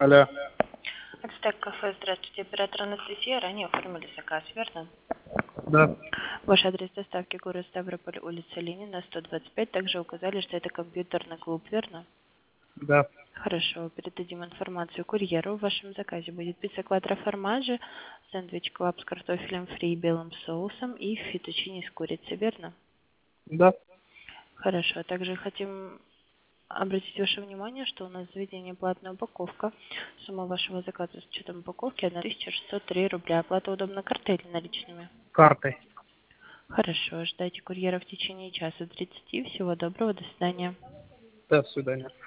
Алло. Ацтек кафе, здравствуйте, оператор Анастасия, ранее оформили заказ, верно? Да. Ваш адрес доставки город Ставрополь, улица Ленина, 125, также указали, что это компьютерный клуб, верно? Да. Хорошо, передадим информацию курьеру. В вашем заказе будет пицца квадро формаджи, сэндвич клаб с картофелем фри и белым соусом и фетучини с курицей, верно? Да. Хорошо, также хотим обратить ваше внимание, что у нас в заведении платная упаковка. Сумма вашего заказа с учетом упаковки 1603 рубля. Оплата удобна картой или наличными? Картой. Хорошо, ждайте курьера в течение часа 30. Всего доброго, до свидания. До свидания.